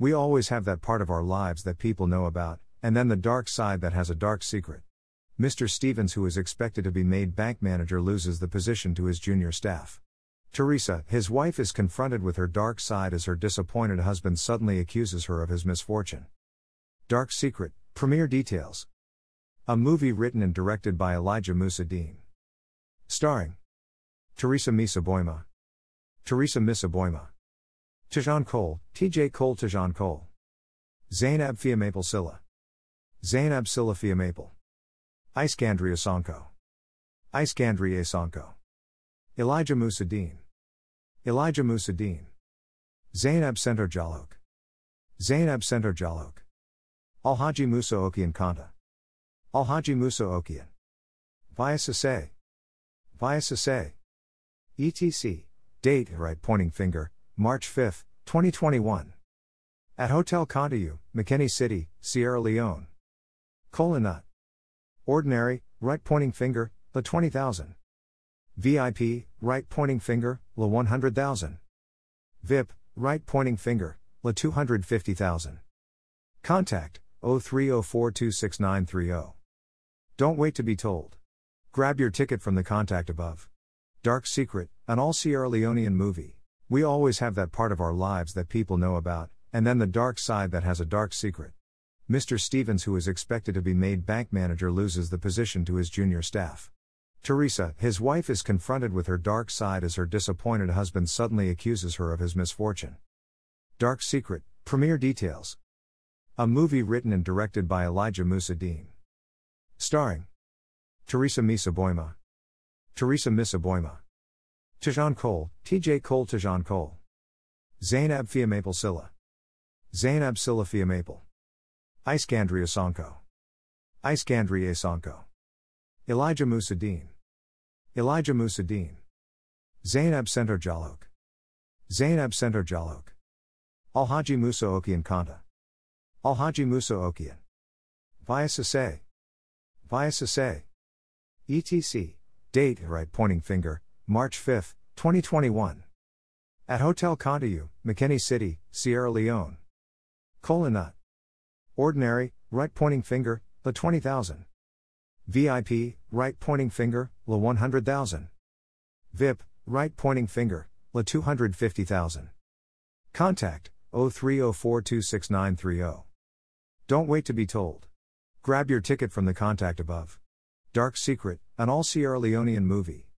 We always have that part of our lives that people know about, and then the dark side that has a dark secret. Mr. Stevens, who is expected to be made bank manager, loses the position to his junior staff. Teresa, his wife, is confronted with her dark side as her disappointed husband suddenly accuses her of his misfortune. Dark Secret, premiere details. A movie written and directed by Elijah Musadin. Starring Teresa Misa Boima, Tajan Cole, TJ Cole, Tajan Cole, Zainab Fiamaple Silla, Fiamaple, Iskandria Sonko, Elijah Musadin, Zainab Center Jalok, Alhaji Musa Okian Kanta, Alhaji Musa Okian, Via Sase, etc. Date, right pointing finger, March 5, 2021. At Hotel Contayu, McKinney City, Sierra Leone. Nut. Ordinary, right pointing finger, La 20,000. VIP, right pointing finger, La 100,000. VIP, right pointing finger, La 250,000. Contact, 0304269930. Don't wait to be told. Grab your ticket from the contact above. Dark Secret, an all-Sierra Leonean movie. We always have that part of our lives that people know about, and then the dark side that has a dark secret. Mr. Stevens, who is expected to be made bank manager, loses the position to his junior staff. Teresa, his wife, is confronted with her dark side as her disappointed husband suddenly accuses her of his misfortune. Dark Secret, premiere details. A movie written and directed by Elijah Musadin. Starring Teresa Misa Boima, Tajan Cole, TJ Cole, Tajan Cole, Zainab Fiamaple Silla, Fiamaple, Iskandria Sonko, Elijah Musadin, Zainab Center Jalok, Alhaji Musa Okian Kanta, Alhaji Musa Okian, Via Sase, etc. Date, right pointing finger, March 5, 2021. At Hotel Contayu, McKinney City, Sierra Leone. Nut. Ordinary, right pointing finger, La 20,000. VIP, right pointing finger, La 100,000. VIP, right pointing finger, La 250,000. Contact, 0304269930. Don't wait to be told. Grab your ticket from the contact above. Dark Secret, an all-Sierra Leonean movie.